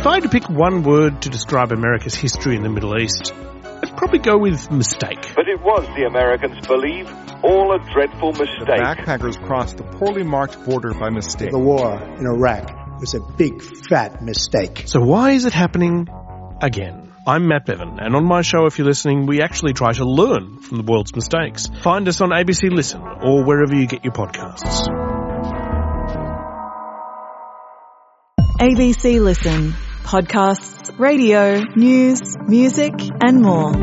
If I had to pick one word to describe America's history in the Middle East, I'd probably go with mistake. But it was, the Americans believe, all a dreadful mistake. The backpackers crossed the poorly marked border by mistake. The war in Iraq was a big, fat mistake. So why is it happening again? I'm Matt Bevan, and on my show, if you're listening, we actually try to learn from the world's mistakes. Find us on ABC Listen or wherever you get your podcasts. ABC Listen. Podcasts, radio, news, music, and more.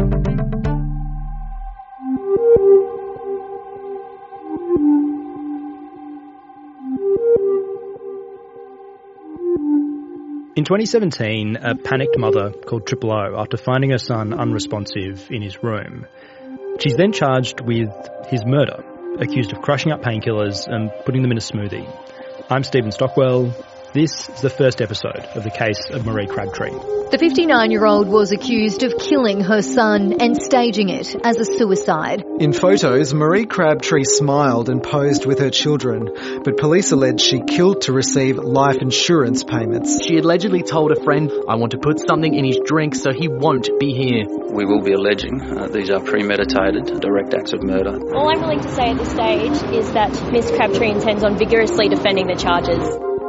In 2017, a panicked mother called Triple O after finding her son unresponsive in his room. She's then charged with his murder, accused of crushing up painkillers and putting them in a smoothie. I'm Stephen Stockwell. This is the first episode of the case of Marie Crabtree. The 59-year-old was accused of killing her son and staging it as a suicide. In photos, Marie Crabtree smiled and posed with her children, but police allege she killed to receive life insurance payments. She allegedly told a friend, "I want to put something in his drink so he won't be here." We will be alleging these are premeditated, direct acts of murder. All I'm willing to say at this stage is that Ms Crabtree intends on vigorously defending the charges.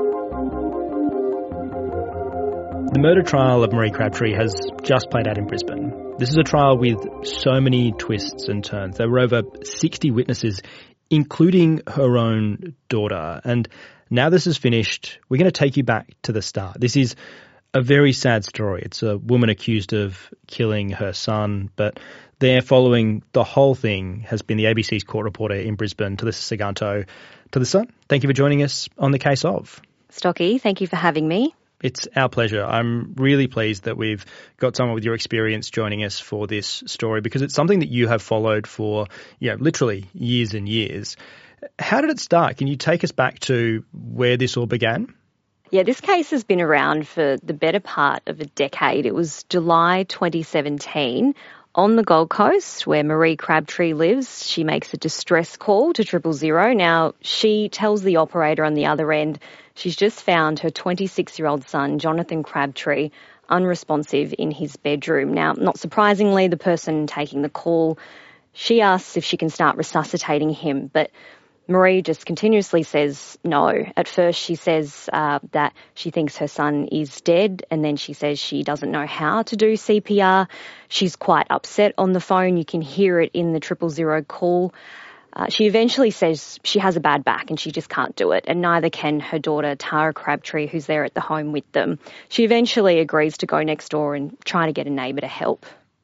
The murder trial of Marie Crabtree has just played out in Brisbane. This is a trial with so many twists and turns. There were over 60 witnesses, including her own daughter. And now this is finished, we're going to take you back to the start. This is a very sad story. It's a woman accused of killing her son, but there following the whole thing has been the ABC's court reporter in Brisbane, Talissa Saganto. Talissa, thank you for joining us on The Case Of. Stocky, thank you for having me. It's our pleasure. I'm really pleased that we've got someone with your experience joining us for this story because it's something that you have followed for, literally years and years. How did it start? Can you take us back to where this all began? Yeah, this case has been around for the better part of a decade. It was July 2017 on the Gold Coast where Marie Crabtree lives. She makes a distress call to 000. Now, she tells the operator on the other end she's just found her 26-year-old son, Jonathan Crabtree, unresponsive in his bedroom. Now, not surprisingly, the person taking the call, she asks if she can start resuscitating him, but Marie just continuously says no. At first, she says that she thinks her son is dead, and then she says she doesn't know how to do CPR. She's quite upset on the phone. You can hear it in the 000 call. She eventually says she has a bad back and she just can't do it, and neither can her daughter, Tara Crabtree, who's there at the home with them. She eventually agrees to go next door and try to get a neighbour to help.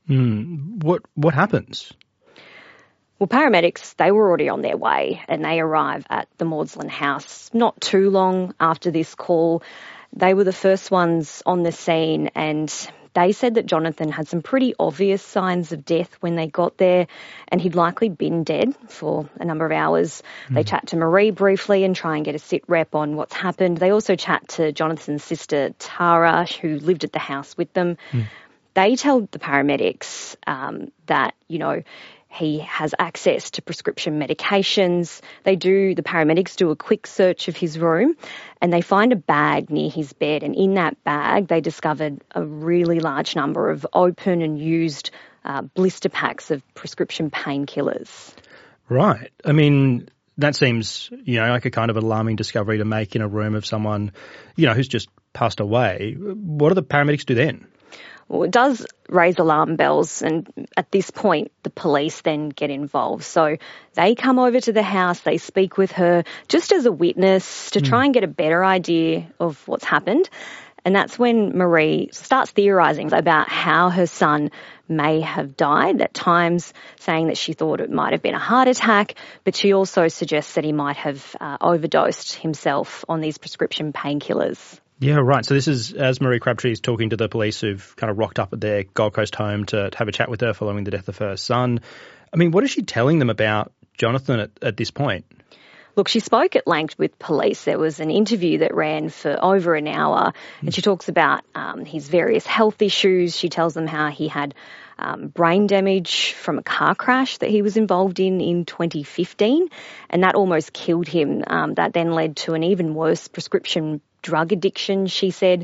What happens? Well, paramedics, they were already on their way and they arrive at the Maudslin house not too long after this call. They were the first ones on the scene and they said that Jonathan had some pretty obvious signs of death when they got there and he'd likely been dead for a number of hours. They chat to Marie briefly and try and get a sit rep on what's happened. They also chat to Jonathan's sister, Tara, who lived at the house with them. They tell the paramedics that, he has access to prescription medications. The paramedics do a quick search of his room and they find a bag near his bed. And in that bag, they discovered a really large number of open and used blister packs of prescription painkillers. Right. I mean, that seems, like a kind of alarming discovery to make in a room of someone, who's just passed away. What do the paramedics do then? Well, it does raise alarm bells, and at this point, the police then get involved. So they come over to the house, they speak with her just as a witness to try and get a better idea of what's happened. And that's when Marie starts theorising about how her son may have died, at times saying that she thought it might have been a heart attack, but she also suggests that he might have overdosed himself on these prescription painkillers. Yeah, right. So this is as Marie Crabtree is talking to the police who've kind of rocked up at their Gold Coast home to have a chat with her following the death of her son. I mean, what is she telling them about Jonathan at this point? Look, she spoke at length with police. There was an interview that ran for over an hour and she talks about his various health issues. She tells them how he had brain damage from a car crash that he was involved in 2015 and that almost killed him. That then led to an even worse prescription drug addiction, she said.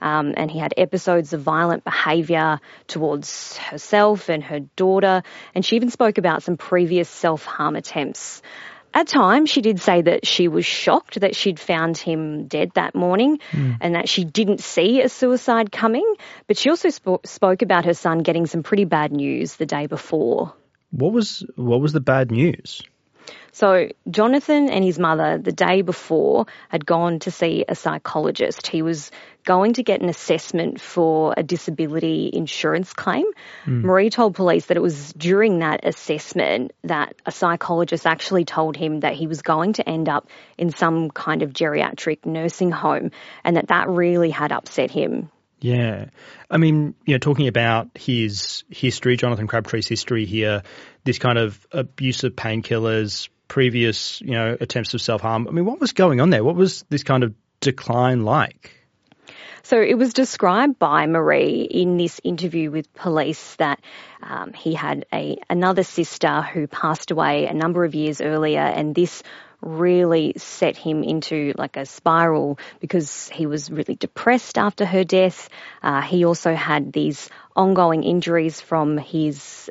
and he had episodes of violent behaviour towards herself and her daughter, and she even spoke about some previous self-harm attempts. At times, she did say that she was shocked that she'd found him dead that morning and that she didn't see a suicide coming, but she also spoke about her son getting some pretty bad news the day before. What was the bad news? So Jonathan and his mother the day before had gone to see a psychologist. He was going to get an assessment for a disability insurance claim. Marie told police that it was during that assessment that a psychologist actually told him that he was going to end up in some kind of geriatric nursing home, and that really had upset him. Yeah. I mean, talking about his history, Jonathan Crabtree's history here, this kind of abuse of painkillers, previous, attempts of self-harm. I mean, what was going on there? What was this kind of decline like? So it was described by Marie in this interview with police that he had another sister who passed away a number of years earlier, and this really set him into like a spiral because he was really depressed after her death. He also had these ongoing injuries from his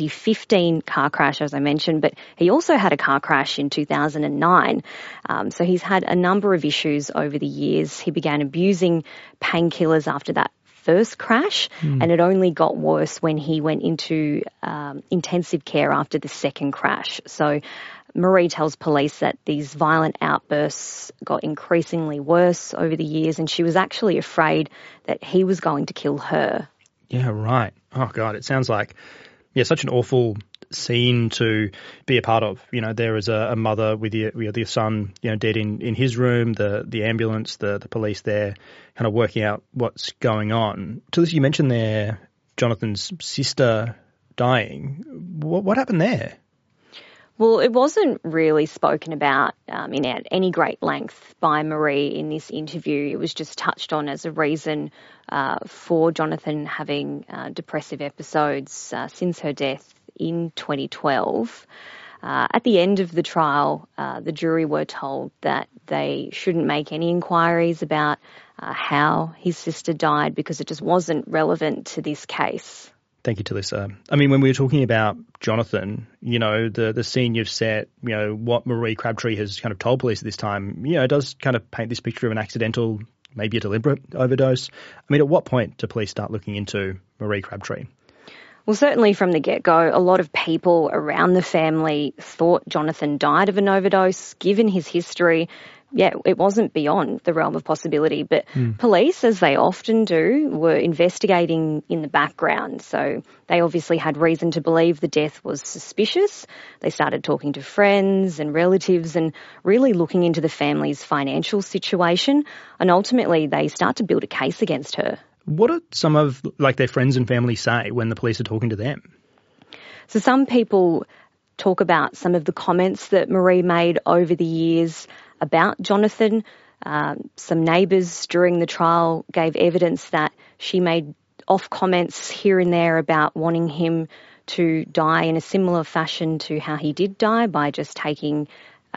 2015 car crash, as I mentioned, but he also had a car crash in 2009. So he's had a number of issues over the years. He began abusing painkillers after that first crash, and it only got worse when he went into intensive care after the second crash. So Marie tells police that these violent outbursts got increasingly worse over the years, and she was actually afraid that he was going to kill her. Yeah, right. Oh, God, it sounds like, such an awful scene to be a part of. There is a mother with your son, dead in his room, the ambulance, the police there kind of working out what's going on. Talisa, you mentioned there Jonathan's sister dying. What happened there? Well, it wasn't really spoken about in any great length by Marie in this interview. It was just touched on as a reason for Jonathan having depressive episodes since her death in 2012. At the end of the trial, the jury were told that they shouldn't make any inquiries about how his sister died because it just wasn't relevant to this case. Thank you, Talisa. I mean, when we were talking about Jonathan, the scene you've set, what Marie Crabtree has kind of told police at this time, it does kind of paint this picture of an accidental, maybe a deliberate overdose. I mean, at what point do police start looking into Marie Crabtree? Well, certainly from the get-go, a lot of people around the family thought Jonathan died of an overdose, given his history. Yeah, it wasn't beyond the realm of possibility, but police, as they often do, were investigating in the background. So they obviously had reason to believe the death was suspicious. They started talking to friends and relatives and really looking into the family's financial situation. And ultimately, they start to build a case against her. What do some of their friends and family say when the police are talking to them? So some people talk about some of the comments that Marie made over the years about Jonathan. Some neighbours during the trial gave evidence that she made off comments here and there about wanting him to die in a similar fashion to how he did die, by just taking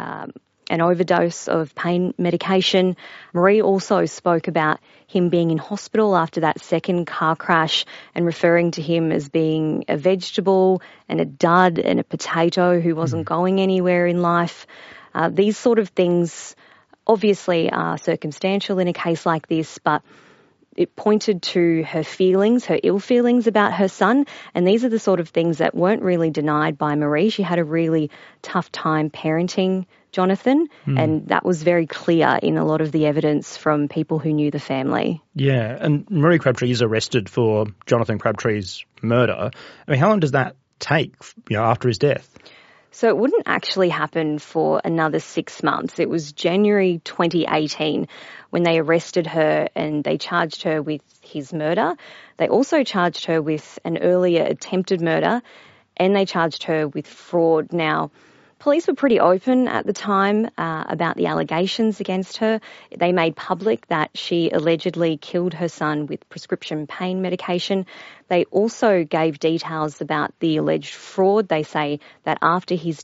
an overdose of pain medication. Marie also spoke about him being in hospital after that second car crash and referring to him as being a vegetable and a dud and a potato who wasn't going anywhere in life. These sort of things obviously are circumstantial in a case like this, but it pointed to her feelings, her ill feelings about her son, and these are the sort of things that weren't really denied by Marie. She had a really tough time parenting Jonathan, and that was very clear in a lot of the evidence from people who knew the family. Yeah, and Marie Crabtree is arrested for Jonathan Crabtree's murder. I mean, how long does that take, after his death? So it wouldn't actually happen for another 6 months. It was January 2018 when they arrested her and they charged her with his murder. They also charged her with an earlier attempted murder, and they charged her with fraud. Now, police were pretty open at the time about the allegations against her. They made public that she allegedly killed her son with prescription pain medication. They also gave details about the alleged fraud. They say that after his death,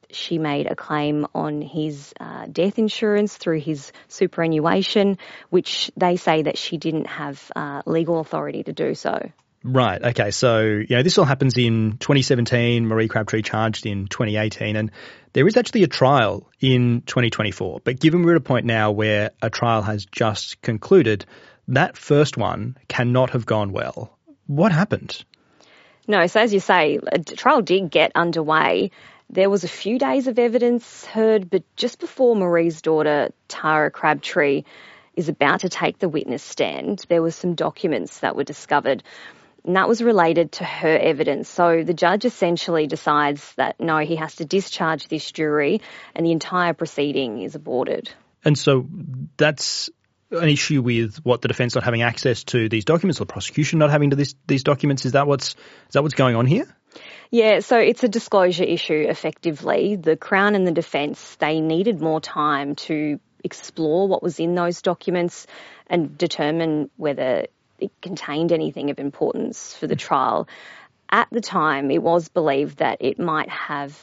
she made a claim on his death insurance through his superannuation, which they say that she didn't have legal authority to do so. Right. Okay. So, this all happens in 2017, Marie Crabtree charged in 2018, and there is actually a trial in 2024. But given we're at a point now where a trial has just concluded, that first one cannot have gone well. What happened? No, so as you say, a trial did get underway. There was a few days of evidence heard, but just before Marie's daughter, Tara Crabtree, is about to take the witness stand, there were some documents that were discovered, and that was related to her evidence. So the judge essentially decides that, no, he has to discharge this jury, and the entire proceeding is aborted. And so that's an issue with what the defence not having access to these documents, or the prosecution not having these documents. Is that what's going on here? Yeah, so it's a disclosure issue, effectively. The Crown and the defence, they needed more time to explore what was in those documents and determine whether it contained anything of importance for the trial. At the time, it was believed that it might have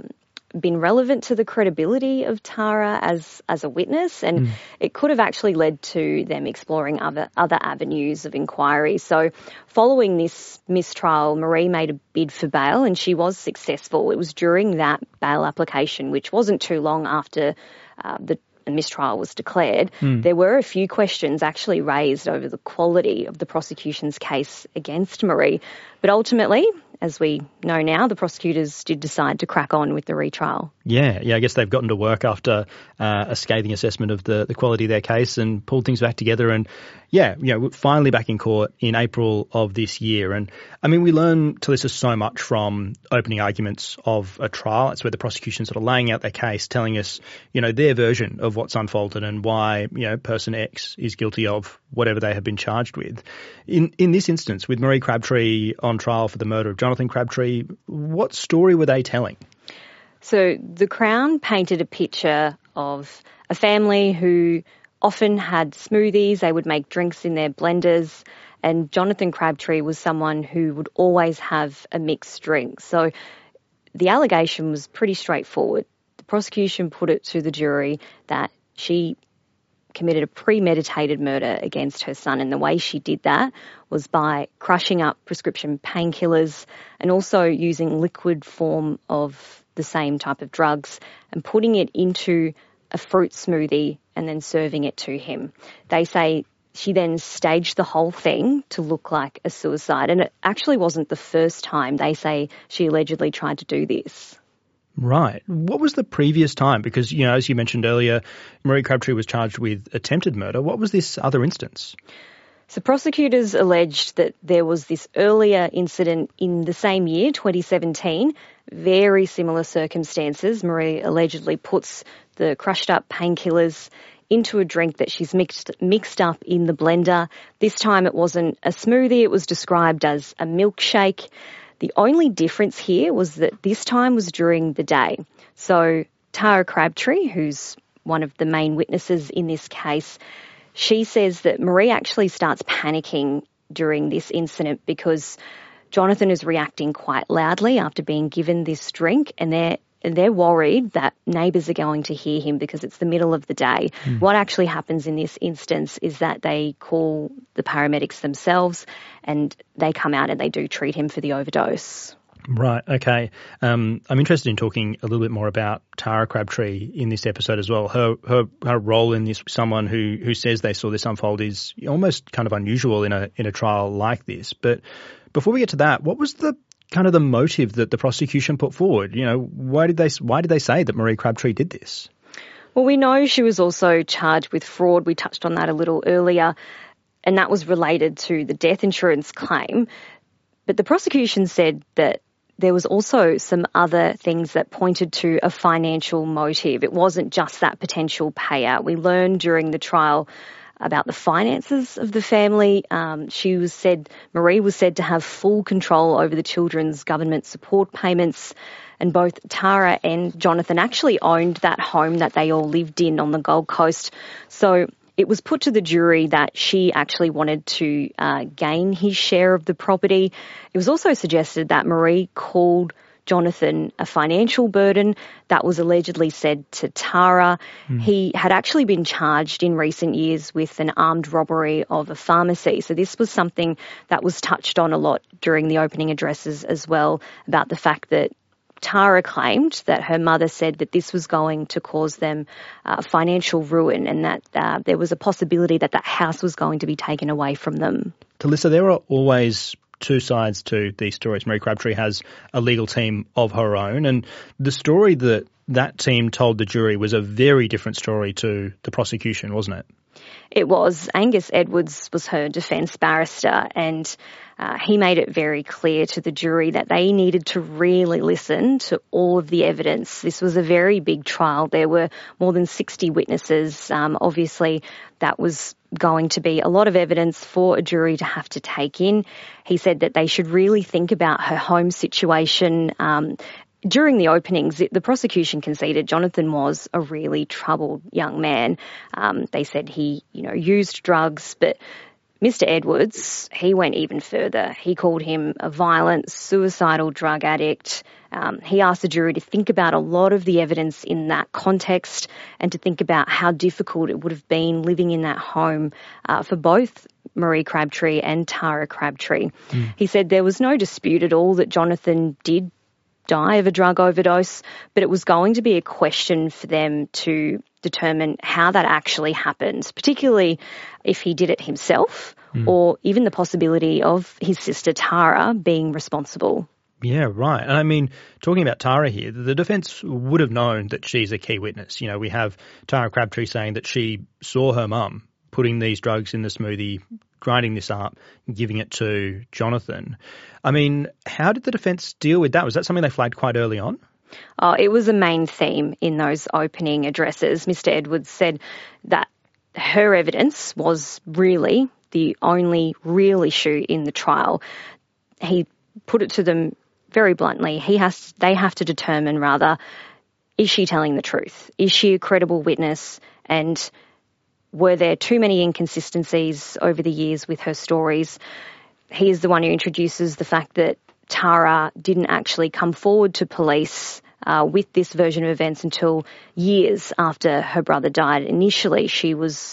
been relevant to the credibility of Tara as a witness, and it could have actually led to them exploring other avenues of inquiry. So following this mistrial, Marie made a bid for bail, and she was successful. It was during that bail application, which wasn't too long after the mistrial was declared, there were a few questions actually raised over the quality of the prosecution's case against Marie. But ultimately, as we know now, the prosecutors did decide to crack on with the retrial. Yeah, I guess they've gotten to work after a scathing assessment of the quality of their case and pulled things back together. And we're finally back in court in April of this year. And I mean, we learn, Talissa, so much from opening arguments of a trial. It's where the prosecution sort of laying out their case, telling us, their version of what's unfolded and why, person X is guilty of whatever they have been charged with. In this instance, with Marie Crabtree on trial for the murder of Jonathan Crabtree, what story were they telling? So the Crown painted a picture of a family who often had smoothies. They would make drinks in their blenders, and Jonathan Crabtree was someone who would always have a mixed drink. So the allegation was pretty straightforward. The prosecution put it to the jury that she committed a premeditated murder against her son, and the way she did that was by crushing up prescription painkillers and also using liquid form of the same type of drugs and putting it into a fruit smoothie and then serving it to him. They say she then staged the whole thing to look like a suicide, and it actually wasn't the first time they say she allegedly tried to do this. Right. What was the previous time? Because, as you mentioned earlier, Marie Crabtree was charged with attempted murder. What was this other instance? So prosecutors alleged that there was this earlier incident in the same year, 2017, very similar circumstances. Marie allegedly puts the crushed up painkillers into a drink that she's mixed up in the blender. This time it wasn't a smoothie, it was described as a milkshake. The only difference here was that this time was during the day. So Tara Crabtree, who's one of the main witnesses in this case, she says that Marie actually starts panicking during this incident because Jonathan is reacting quite loudly after being given this drink, and they're worried that neighbours are going to hear him because it's the middle of the day. What actually happens in this instance is that they call the paramedics themselves and they come out and they do treat him for the overdose. Right, okay. I'm interested in talking a little bit more about Tara Crabtree in this episode as well. Her role in this, someone who says they saw this unfold, is almost kind of unusual in a trial like this. But before we get to that, what was the motive that the prosecution put forward? Why did they say that Marie Crabtree did this? Well, we know she was also charged with fraud. We touched on that a little earlier, and that was related to the death insurance claim. But the prosecution said that there was also some other things that pointed to a financial motive. It wasn't just that potential payout. We learned during the trial about the finances of the family. Marie was said to have full control over the children's government support payments, and both Tara and Jonathan actually owned that home that they all lived in on the Gold Coast. So it was put to the jury that she actually wanted to gain his share of the property. It was also suggested that Marie called Jonathan a financial burden. That was allegedly said to Tara. He had actually been charged in recent years with an armed robbery of a pharmacy. So this was something that was touched on a lot during the opening addresses as well, about the fact that Tara claimed that her mother said that this was going to cause them financial ruin, and that there was a possibility that that house was going to be taken away from them. Talissa, there are always two sides to these stories. Marie Crabtree has a legal team of her own, and the story that team told the jury was a very different story to the prosecution, wasn't it? It was. Angus Edwards was her defence barrister, and he made it very clear to the jury that they needed to really listen to all of the evidence. This was a very big trial. There were more than 60 witnesses. Obviously, that was going to be a lot of evidence for a jury to have to take in. He said that they should really think about her home situation. During the openings, the prosecution conceded Jonathan was a really troubled young man. They said he, used drugs, but Mr. Edwards, he went even further. He called him a violent, suicidal drug addict. He asked the jury to think about a lot of the evidence in that context and to think about how difficult it would have been living in that home for both Marie Crabtree and Tara Crabtree. He said there was no dispute at all that Jonathan did die of a drug overdose, but it was going to be a question for them to determine how that actually happened, particularly if he did it himself or even the possibility of his sister Tara being responsible. Yeah, right. And I mean, talking about Tara here, the defence would have known that she's a key witness. We have Tara Crabtree saying that she saw her mum putting these drugs in the smoothie, grinding this up, giving it to Jonathan. I mean, how did the defence deal with that? Was that something they flagged quite early on? Oh, it was a main theme in those opening addresses. Mr. Edwards said that her evidence was really the only real issue in the trial. He put it to them very bluntly. They have to determine, rather, is she telling the truth? Is she a credible witness? And were there too many inconsistencies over the years with her stories? He is the one who introduces the fact that Tara didn't actually come forward to police with this version of events until years after her brother died. Initially, she was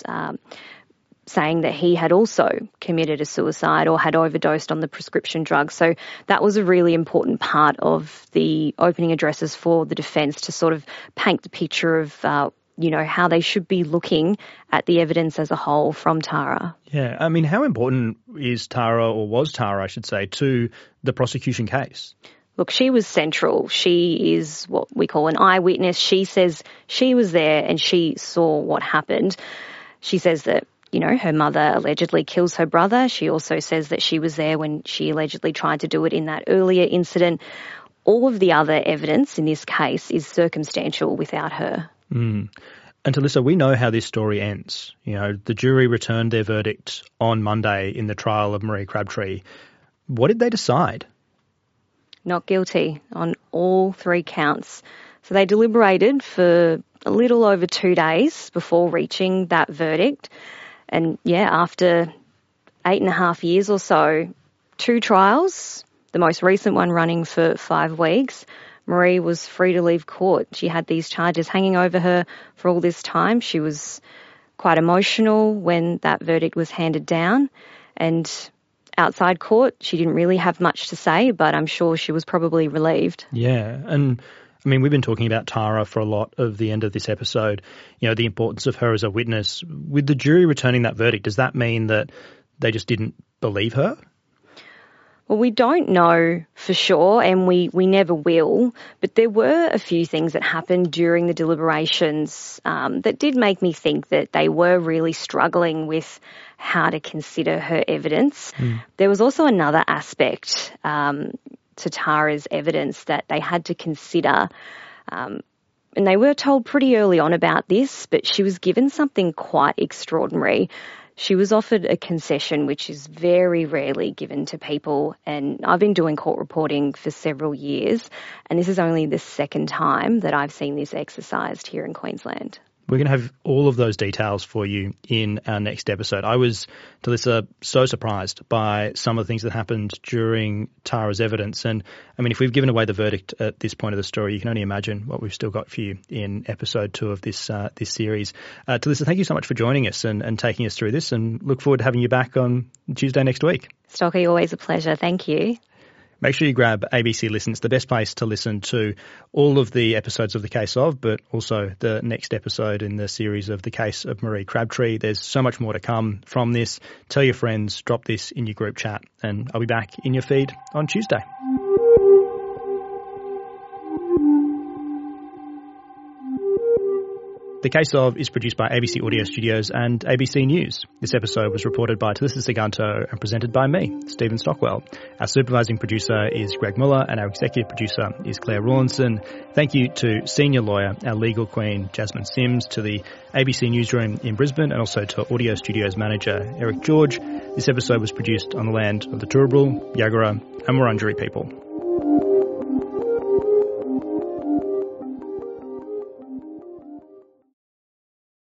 saying that he had also committed a suicide or had overdosed on the prescription drug. So that was a really important part of the opening addresses for the defence, to sort of paint the picture of how they should be looking at the evidence as a whole from Tara. Yeah, I mean, how important is Tara, or was Tara, I should say, to the prosecution case? Look, she was central. She is what we call an eyewitness. She says she was there and she saw what happened. She says that, her mother allegedly kills her brother. She also says that she was there when she allegedly tried to do it in that earlier incident. All of the other evidence in this case is circumstantial without her. And Talissa, we know how this story ends. The jury returned their verdict on Monday in the trial of Marie Crabtree. What did they decide? Not guilty on all 3 counts. So they deliberated for a little over 2 days before reaching that verdict. And after 8.5 years or so, 2 trials, the most recent one running for 5 weeks, Marie was free to leave court. She had these charges hanging over her for all this time. She was quite emotional when that verdict was handed down, and outside court, she didn't really have much to say, but I'm sure she was probably relieved. Yeah, and I mean, we've been talking about Tara for a lot of the end of this episode, the importance of her as a witness. With the jury returning that verdict, does that mean that they just didn't believe her? Well, we don't know for sure, and we never will, but there were a few things that happened during the deliberations that did make me think that they were really struggling with how to consider her evidence. There was also another aspect to Tara's evidence that they had to consider, and they were told pretty early on about this, but she was given something quite extraordinary. She was offered a concession, which is very rarely given to people, and I've been doing court reporting for several years, and this is only the second time that I've seen this exercised here in Queensland. We're going to have all of those details for you in our next episode. I was, Talissa, so surprised by some of the things that happened during Tara's evidence. And, I mean, if we've given away the verdict at this point of the story, you can only imagine what we've still got for you in episode 2 of this series. Talissa, thank you so much for joining us and taking us through this, and look forward to having you back on Tuesday next week. Stocky, always a pleasure. Thank you. Make sure you grab ABC Listen. It's the best place to listen to all of the episodes of The Case Of, but also the next episode in the series of The Case of Marie Crabtree. There's so much more to come from this. Tell your friends, drop this in your group chat, and I'll be back in your feed on Tuesday. The Case Of is produced by ABC Audio Studios and ABC News. This episode was reported by Talissa Siganto and presented by me, Stephen Stockwell. Our supervising producer is Greg Muller and our executive producer is Claire Rawlinson. Thank you to senior lawyer, our legal queen, Jasmine Sims, to the ABC Newsroom in Brisbane, and also to Audio Studios manager, Eric George. This episode was produced on the land of the Turrbal, Yagara and Wurundjeri people.